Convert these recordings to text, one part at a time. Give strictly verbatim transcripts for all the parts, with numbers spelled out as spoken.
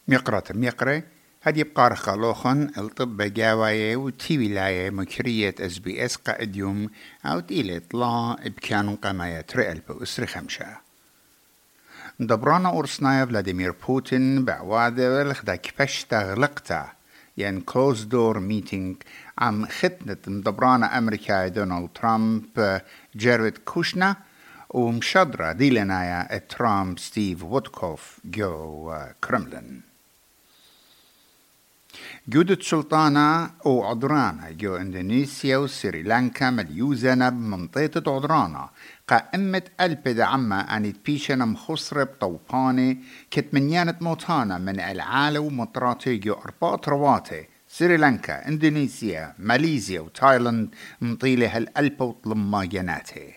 مقرة مقرة هاد يبقى خلوخن الطب جاواية وتي ولاية مكرية اس بي اس قائد يوم او تيلة طلا بكانوا قماية رئل بأسر خمشة دبرانا أورسنايا فلاديمير بوتين بعواده الخدا كفش تغلقتا ين كلوز دور ميتينج عم ختنة مدبرانا أمريكا دونالد ترامب جيرد كوشنا ومشدرة ديلنايا ترامب ستيف وودكوف جو كرملين جودة سلطانة أو عدرانة جو إندونيسيا وسريلانكا مليوزنة بمنطقة عدرانة قائمة ألبد عما أن تبيشنا مخصرة بطوباني كتمنيانة موتانا من العالة ومطراتي جو أربعة رواتي سريلانكا إندونيسيا ماليزيا وتايلاند مطيلة هالألبة وطلما جناتي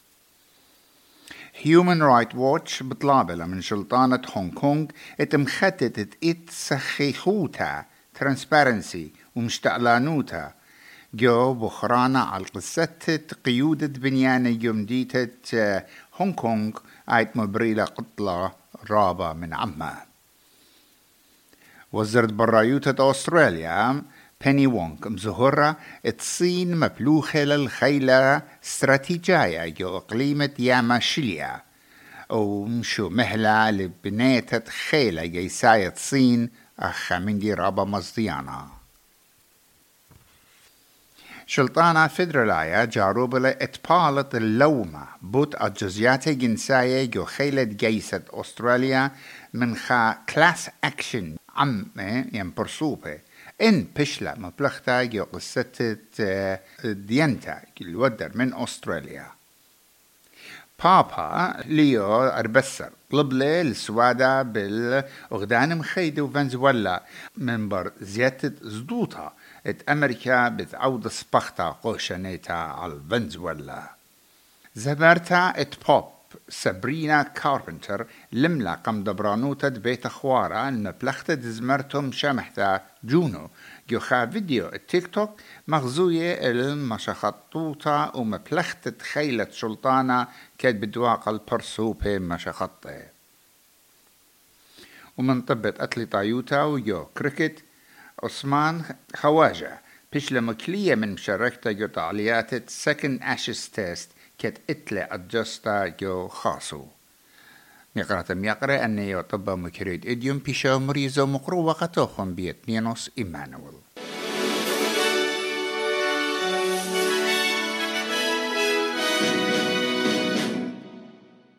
Human Rights Watch بطلابة من سلطانة هونغ كونغ اتمختت اتسخيخوتا Transparency ومشتعلانوتا جو بخرانا على قصة قيودة بنيانة يمديتة هونغ كونغ آيت مبريلة قطلة رابة من عما وزارة برايوتة أستراليا بيني وونغ مزهرة الصين مبلوخة للخيلة استراتيجية جو إقليمة ياماشيليا ومشو مهلة لبنيتة خيلة جيساية الصين أخا من دي رابا مصديانا شلطانة فيدرالايا جاروبلة اتبالة اللومة بوت الجزياتي جنساية جو خيلة جيسة أستراليا من خا كلاس أكشن عمي ينبرسوبة إن بشلة مبلغتا جو قصة ديانتا الودر من أستراليا بابا ليو أربسر طلب لي السوادة بالأغدان مخيدة وفنزويلا منبر زيادة زدوطة ات أمريكا بتعود سبختا قوشانيتا على فنزويلا زبرتا ات بوب سابرينا كاربنتر لملا قم دبرانوتا بيت أخوارا المبلغتا دزمرتم شمحتا جونو جوخا فيديو التيك توك مغزوية المشخطوطة ومبلغتا خيلة سلطانة كاد بدواق البرسوبة مشخطة ومن طبت أتلي طايوتا ويو كريكت عثمان خواجة بيش لمكلية من مشاركتا جو تعليات سكن أشيس تيست كت إتلي أدجستا جو خاصو ميقرة ميقرة أني يطبع مكريد إديوم بيشو مريزو مقرو وقتوخم بيت نينوس إيمانويل